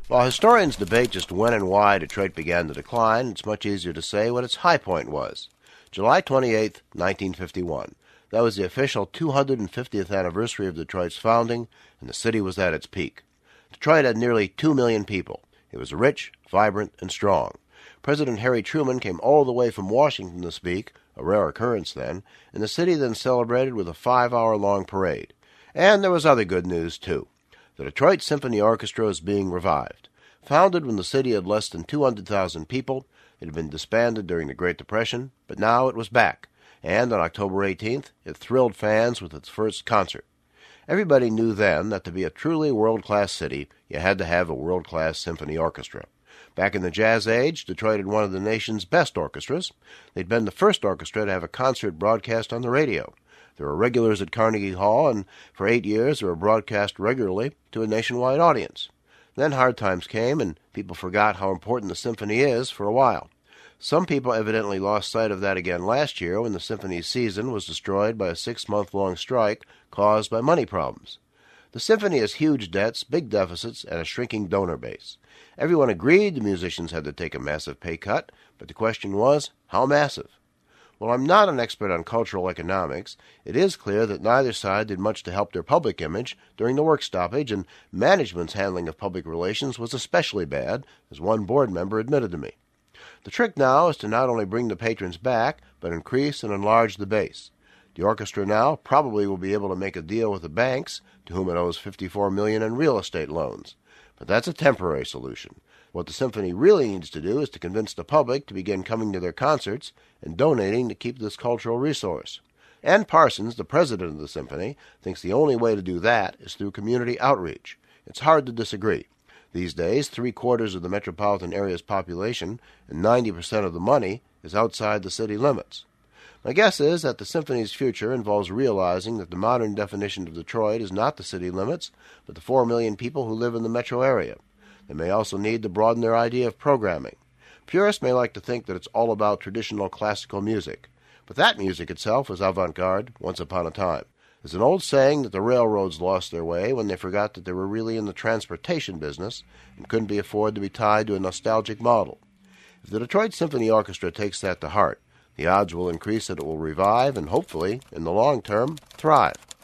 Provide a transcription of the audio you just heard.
While historians debate just when and why Detroit began to decline, it's much easier to say what its high point was. July 28, 1951. That was the official 250th anniversary of Detroit's founding, and the city was at its peak. Detroit had nearly 2 million people. It was rich, vibrant, and strong. President Harry Truman came all the way from Washington to speak, a rare occurrence then, and the city then celebrated with a 5-hour-long parade. And there was other good news, too. The Detroit Symphony Orchestra is being revived. Founded when the city had less than 200,000 people, it had been disbanded during the Great Depression, but now it was back, and on October 18th, it thrilled fans with its first concert. Everybody knew then that to be a truly world-class city, you had to have a world-class symphony orchestra. Back in the Jazz Age, Detroit had one of the nation's best orchestras. They'd been the first orchestra to have a concert broadcast on the radio. There were regulars at Carnegie Hall, and for 8 years they were broadcast regularly to a nationwide audience. Then hard times came, and people forgot how important the symphony is for a while. Some people evidently lost sight of that again last year when the symphony's season was destroyed by a 6-month-long strike caused by money problems. The symphony has huge debts, big deficits, and a shrinking donor base. Everyone agreed the musicians had to take a massive pay cut, but the question was, how massive? While I'm not an expert on cultural economics, it is clear that neither side did much to help their public image during the work stoppage, and management's handling of public relations was especially bad, as one board member admitted to me. The trick now is to not only bring the patrons back, but increase and enlarge the base. The orchestra now probably will be able to make a deal with the banks, to whom it owes $54 million in real estate loans. But that's a temporary solution. What the symphony really needs to do is to convince the public to begin coming to their concerts and donating to keep this cultural resource. Ann Parsons, the president of the symphony, thinks the only way to do that is through community outreach. It's hard to disagree. These days, 3/4 of the metropolitan area's population and 90% of the money is outside the city limits. My guess is that the symphony's future involves realizing that the modern definition of Detroit is not the city limits, but the 4 million people who live in the metro area. They may also need to broaden their idea of programming. Purists may like to think that it's all about traditional classical music, but that music itself was avant-garde once upon a time. There's an old saying that the railroads lost their way when they forgot that they were really in the transportation business and couldn't be afforded to be tied to a nostalgic model. If the Detroit Symphony Orchestra takes that to heart, the odds will increase that it will revive and hopefully, in the long term, thrive.